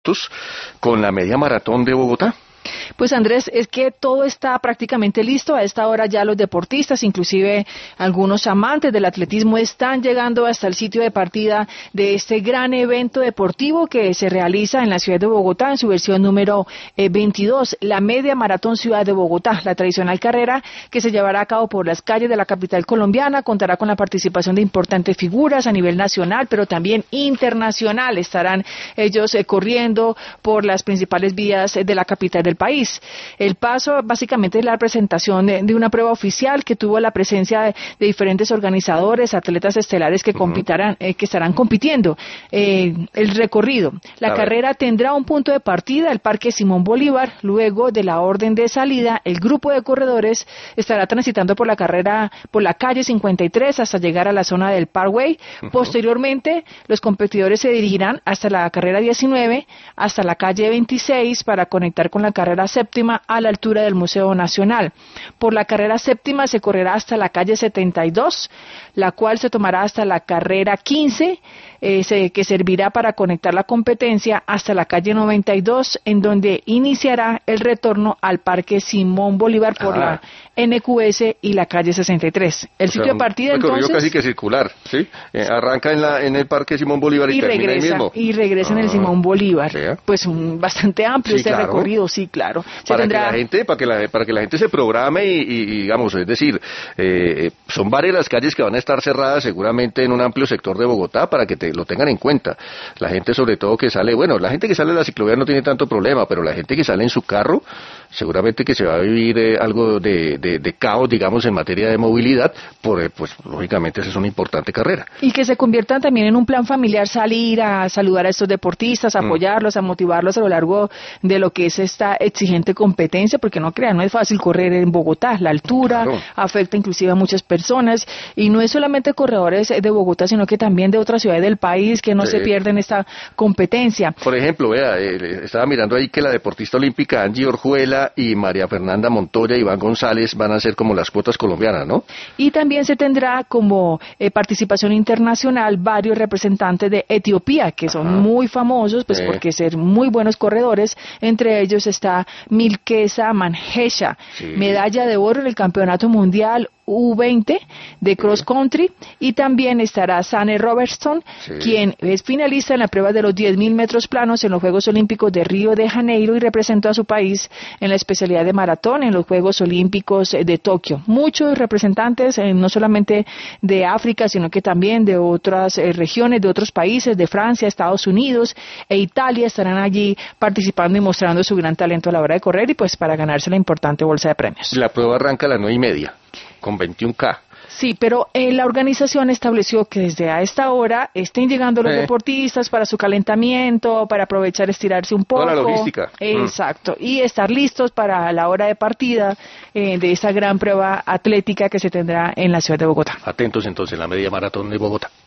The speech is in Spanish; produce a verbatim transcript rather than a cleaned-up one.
listos con la media maratón de Bogotá? Pues Andrés, es que todo está prácticamente listo. A esta hora ya los deportistas, inclusive algunos amantes del atletismo, están llegando hasta el sitio de partida de este gran evento deportivo que se realiza en la ciudad de Bogotá en su versión número eh, veintidós, la Media Maratón Ciudad de Bogotá, la tradicional carrera que se llevará a cabo por las calles de la capital colombiana. Contará con la participación de importantes figuras a nivel nacional, pero también internacional. Estarán ellos eh, corriendo por las principales vías eh, de la capital del país. El paso básicamente es la presentación de, de una prueba oficial que tuvo la presencia de, de diferentes organizadores, atletas estelares que, uh-huh. compitarán, eh, que estarán compitiendo. Eh, el recorrido. La a carrera ver. tendrá un punto de partida, el Parque Simón Bolívar. Luego de la orden de salida, el grupo de corredores estará transitando por la carrera, por la calle cincuenta y tres hasta llegar a la zona del Parkway. Uh-huh. Posteriormente, los competidores se dirigirán hasta la carrera diecinueve, hasta la calle veintiséis para conectar con la carrera séptima a la altura del Museo Nacional. Por la carrera séptima se correrá hasta la calle setenta y dos, la cual se tomará hasta la carrera quince, eh, se, que servirá para conectar la competencia hasta la calle noventa y dos, en donde iniciará el retorno al Parque Simón Bolívar por ah. la N Q S y la calle sesenta y tres. El o sitio sea, de partida un entonces casi que circular, ¿sí? Eh, arranca en la en el Parque Simón Bolívar y, y termina regresa, ahí mismo. Y regresa ah. en el Simón Bolívar. ¿Sí? Pues un, bastante amplio sí, este claro. recorrido, sí, claro. Se para tendrá... que la gente, para que la para que la gente se programe y, y, y digamos, es decir, eh, son varias las calles que van a estar cerradas seguramente en un amplio sector de Bogotá para que te, lo tengan en cuenta. La gente sobre todo que sale, bueno, la gente que sale de la ciclovía no tiene tanto problema, pero la gente que sale en su carro, seguramente que se va a vivir eh, algo de, de, de caos, digamos, en materia de movilidad, por, eh, pues lógicamente esa es una importante carrera. Y que se conviertan también en un plan familiar, salir a saludar a estos deportistas, a apoyarlos, mm. a motivarlos a lo largo de lo que es esta exigente competencia, porque no crean, no es fácil correr en Bogotá, la altura claro. afecta inclusive a muchas personas, y no es solamente corredores de Bogotá, sino que también de otras ciudades del país que no sí. se pierden esta competencia. Por ejemplo, vea, eh, estaba mirando ahí que la deportista olímpica Angie Orjuela y María Fernanda Montoya y Iván González van a ser como las cuotas colombianas, ¿no? Y también se tendrá como eh, participación internacional varios representantes de Etiopía, que son Ajá. muy famosos, pues eh. porque ser muy buenos corredores. Entre ellos está Milkesa Mangesha, sí. medalla de oro en el Campeonato Mundial U veinte de cross country, y también estará Sane Robertson, sí. quien es finalista en la prueba de los diez mil metros planos en los Juegos Olímpicos de Río de Janeiro y representó a su país en la especialidad de maratón en los Juegos Olímpicos de Tokio. Muchos representantes, eh, no solamente de África, sino que también de otras eh, regiones, de otros países, de Francia, Estados Unidos e Italia, estarán allí participando y mostrando su gran talento a la hora de correr y pues para ganarse la importante bolsa de premios. La prueba arranca a las nueve y media. Con veintiún K. Sí, pero eh, la organización estableció que desde a esta hora estén llegando los eh. deportistas para su calentamiento, para aprovechar estirarse un poco. Toda la logística. Exacto. Mm. Y estar listos para la hora de partida eh, de esta gran prueba atlética que se tendrá en la ciudad de Bogotá. Atentos entonces, la media maratón de Bogotá.